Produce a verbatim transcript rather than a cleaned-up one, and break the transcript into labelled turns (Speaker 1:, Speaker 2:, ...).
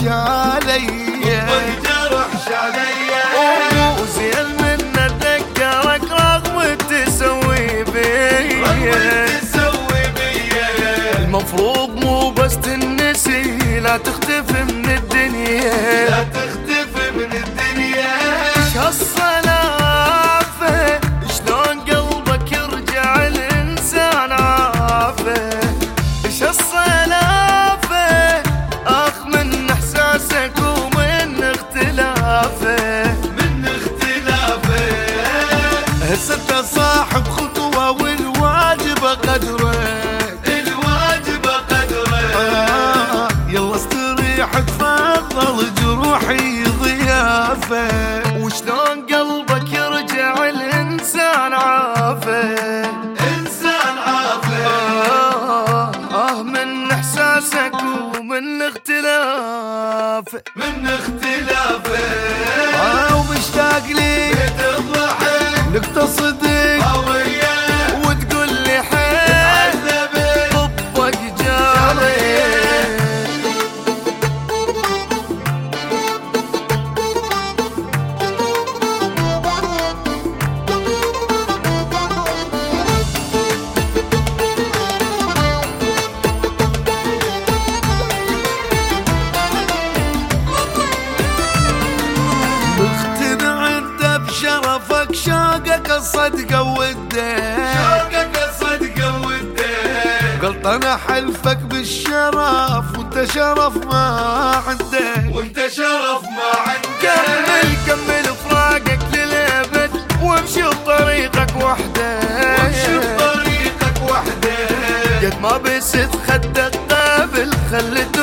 Speaker 1: شالي
Speaker 2: والجرح شالي
Speaker 1: وزين من اتذكرك رغم تسوي بي المفروض مو بس تنسي لا تختفي من الدنيا
Speaker 2: لا تختفي من الدنيا.
Speaker 1: ايش هالصلافة شلون قلبك يرجع الانسان عافه ايش هالصلافة اخ من احساسك ومن اختلافه
Speaker 2: من اختلافه
Speaker 1: هسه انت صاحب خطوة والواجب قدره تفضل جروحي ضيافه وشلون قلبك يرجع الانسان عافه
Speaker 2: انسان عافه
Speaker 1: آه, آه من احساسك ومن اختلافه
Speaker 2: من اختلافه
Speaker 1: آه ومشتاق لي
Speaker 2: تضحك
Speaker 1: لك تصدق
Speaker 2: قوية
Speaker 1: وتقول لي حيل طبك جاري شرفك شوقك الصدقة والدين
Speaker 2: شوقك الصدقة والدين
Speaker 1: قلطنا حلفك بالشرف وانت شرف ما عندك
Speaker 2: وانت شرف ما عندك
Speaker 1: كمل كمل فراقك للأبد وامشي بطريقك وحدك
Speaker 2: وامشي بطريقك وحدك
Speaker 1: قد ما بست خدك قابل خلت